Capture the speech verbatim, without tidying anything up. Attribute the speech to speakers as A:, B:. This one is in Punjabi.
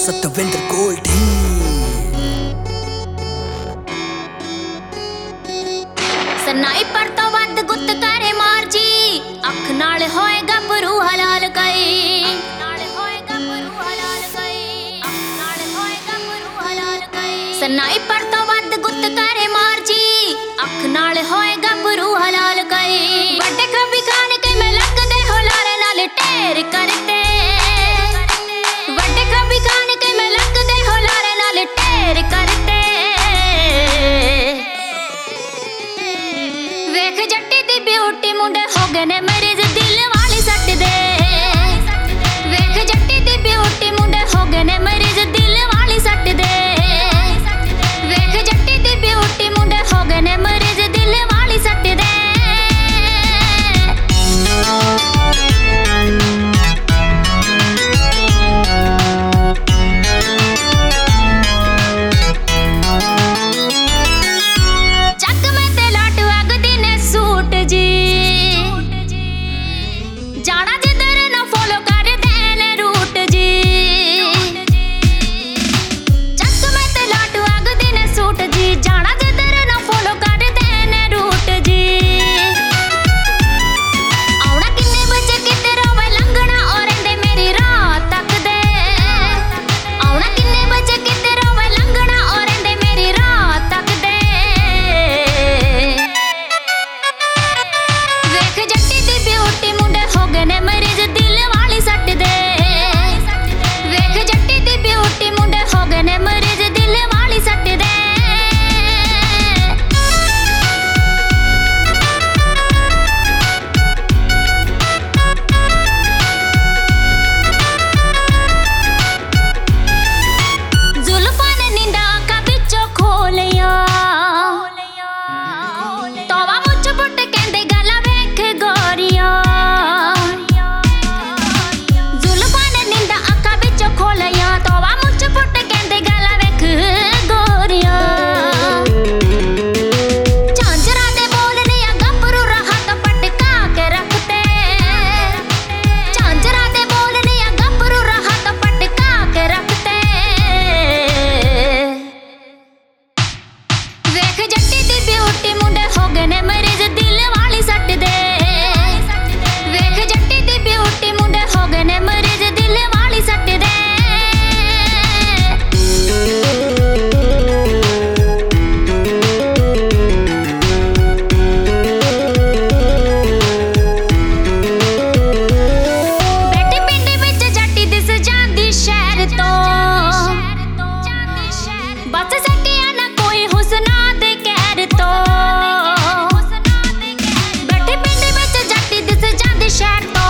A: ਸਤਵਿੰਦਰ ਗੋਲਡੀ
B: ਸਨਾਈਪਰ ਤੋਂ ਵੱਧ ਗੁੱਤ ਕਰੇ ਮਾਰ ਜੀ ਅੱਖ ਨਾਲ ਹੋਏਗਾ ਪਰੂ ਹਲਾਲ ਗਈ ਨਾਲ ਹੋਏਗਾ ਪਰੂ ਹਲਾਲ ਗਈ ਅੱਖ ਨਾਲ ਹੋਏਗਾ ਪਰੂ ਹਲਾਲ ਗਈ ਸਨਾਈਪਰ ਤੋਂ ਵੱਧ ਗੁੱਤ ਕਰੇ ਮਾਰ ਜੀ ਅੱਖ ਨਾਲ ਹੋਏਗਾ ਪਰੂ ਹਲਾਲ ਗਈ ਵੱਡੇ ਖੱਬੀ ਖਾਨ ਕੇ ਮੈਂ ਲੱਗਦੇ ਹੋਲਾਰੇ ਨਾਲ ਢੇਰ ਕਰਤੇ ਵੱਡੇ ਖੱਬੀ ਖਾਨ ਕੇ ਮੈਂ ਲੱਗਦੇ ਹੋਲਾਰੇ ਨਾਲ ਢੇਰ ਕਰਤੇ ਵੇਖ ਜੱਟੀ ਦੀ ਬਿਊਟੀ ਮੁੰਡੇ ਹੋ ਗਏ ਨੇ ਮਰੀਜ਼ ਦਿਲ ਵਾਲੀ ਸੱਟ ਦੇ ਵੇਖ ਜੱਟੀ ਦੀ ਬਿਊਟੀ ਮੁੰਡੇ ਹੋ ਗਏ ਨੇ ਮਰੀਜ਼ ਦਿਲ ਵਾਲੀ ਸੱਟ ਦੇ ਵੇਖ ਜੱਟੀ ਦੀ ਬਿਊਟੀ ਮੁੰਡੇ ਹੋ ਗਏ ਨੇ ਮਰੀਜ਼ ਦਿਲ ਵਾਲੀ ਸੱਟ ਦੇ ਜਾਣਾ ਜਿੱਧਰ ਨਾ ਫੋਲੋ ਕਰਦੇ ਨੇ ਰੂਟ ਜੀ ਚੱਕ ਮੈਂ ਤੇ ਲਾਟੂ ਅਗਦੀ ਨੇ ਸੂਟ ਜੀ ਜਾਣਾ ਜਿੱਧਰ ਨਾ ਫੋਲੋ ਕਰਦੇ ਨੇ ਰੂਟ ਜੀ ਆਉਣਾ ਕਿੰਨੇ ਵਜੇ ਕਿਤੇ ਰੋਵੇ ਲੰਘਣਾ ਔਰ ਰਹਿੰਦੇ ਮੇਰੀ ਰਾਹ ਤੱਕਦੇ ਆਉਣਾ ਕਿੰਨੇ ਵਜੇ ਕਿਤੇ ਰੋਵੇ ਲੰਘਣਾ ਔਰ ਰਹਿੰਦੇ ਮੇਰੀ ਰਾਹ ਤੱਕਦੇ ਵੇਖ ਜੱਟੀ ਦੀ ਬਿਊਟੀ ਮੁੰਡੇ ਹੋ ਗਏ ਨੇ ਮਰੀਜ਼ ਦਿਲ ਵਾਲੀ ਸੱਟ ਦੇ ਵੇਖ ਜੱਟੀ ਦੀ ਬਿਊਟੀ ਮੁੰਡੇ ਹੋ ਗਏ ਨੇ ਮਰੀਜ਼ ਦਿਲ ਵਾਲੀ ਸੱਟ ਦੇ ਜ਼ੁਲਫਾਂ ਨੇ ਨੀਂਦਾਂ ਅੱਖਾਂ ਵਿੱਚੋਂ ਖੋਲੀਆਂ ਤੋਵਾ ਮੁੱਛ ਪੁੱਟ ਕਹਿੰਦੇ ਗਾਲਾਂ ਵੇਖ ਗੋਰੀਆਂ ਖੋਲਿਆ ਤੋਵਾ ਮੁੱਛ ਪੁੱਟ ਕਹਿੰਦੇ ਗਾਲਾਂ ਵੇਖ ਗੋਰੀਆਂ ਝਾਂਜਰਾ ਦੇ ਬੋਲਨੇ ਆ ਗੱਭਰੂ ਰਹਾ ਤਾਂ ਪਟਕਾ ਕੇ ਰੱਖਤੇ ਝਾਂਜਰਾ ਦੇ ਬੋਲਨੇ ਆ ਗੱਭਰੂ ਰਹਾ ਤਾਂ ਪਟਕਾ ਕੇ ਰੱਖਤੇ ਵੇਖ ਜੱਟੀ ਦੀ ਬਿਊਟੀ ਮੁੰਡੇ ਹੋ ਗਏ ਨੇ ਮਰੀਜ਼ ਦਿਲ ਵਾਲੀ ਸੱਟ ਦੇ ਵੇਖ ਜੱਟੀ ਦੀ ਬਿਊਟੀ ਮੁੰਡੇ ਹੋ ਗਏ ਨੇ ਮਰੀਜ਼ ਦਿਲ ਵਾਲੀ ਸੱਟ ਦੇ ਬਸ ਸਕਿਆ ਨਾ ਕੋਈ ਹੁਸਨਾ ਦੇ ਕਹਿਰ ਤੋਂ ਬੈਠੇ ਪਿੰਡ ਵਿੱਚ ਜੱਟੀ ਦਿਸ ਜਾਂਦੀ ਸ਼ਹਿਰ ਤੋਂ